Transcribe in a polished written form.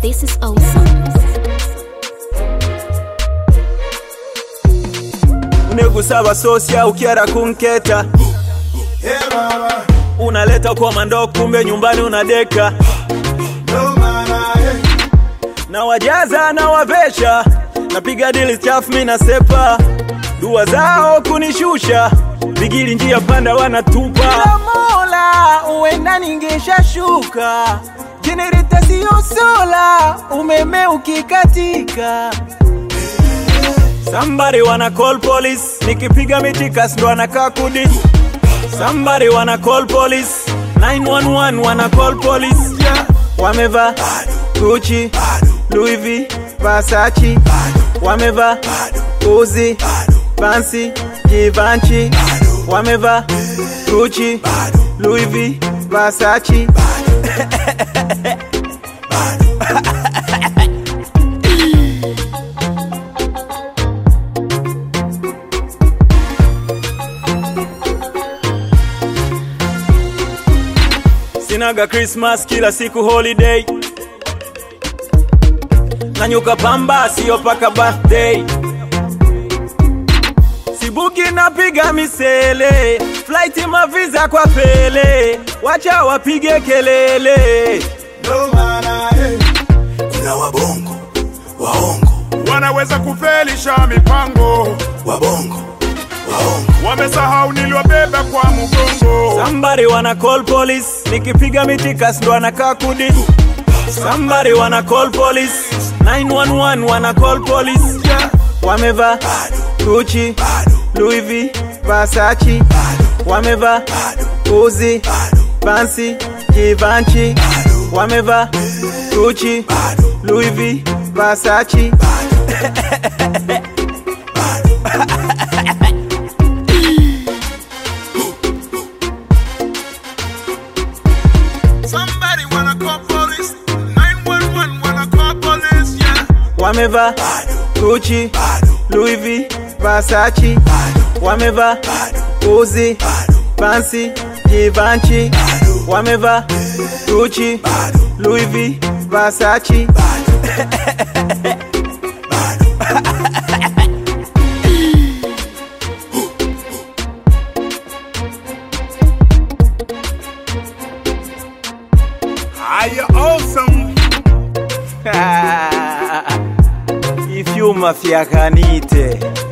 This is awesome. Unegusaba sosia ukiara kunketa. Yeah baba. Unaleta kwa mando kumbe nyumbani unadeka. No mana Na wajaza na wavesha. Napiga dili chafu mimi nasepa. Dua zao kunishusha. Bigili njia panda wanatupa. Ila Mola uenda ningesha shuka. Genereta siyo sola, umeme ukikatika. Somebody wanna call police, nikipiga mitikas ndo anakaa kudi. Somebody wanna call police, 911 wanna call police. Wameva Gucci, Louis V, Versace. Wameva Uzi, Fancy, Givenchy. Wameva Gucci, Louis V, Versace. Sinaga Christmas kila siku holiday. Nanyuka pamba sio paka birthday. Sibuki napiga misele. Flight maviza kwa pele. Wacha wapige kelele. no mana Kuna wabongo, waongo, wanaweza kufelisha mipango. wabongo, waongo, Wamesahau niliwabeba kwa mgongo. Somebody wanna call police, nikipiga mitikas ndo anakaa kudi. Somebody wanna call police, 911 wanna call police. Wameva Gucci, Louis V, Versace. Wameva Uzi, Fancy, Givenchy. Wameva Gucci, Louis V, Versace. Somebody wanna call police, 911 wanna call police, yeah. Wameva Gucci, Louis V, Versace. Wameva Uzi, Fancy, Givenchy. Wameva Gucci, Louis V, Versace. Are you awesome? If you mafia kanite.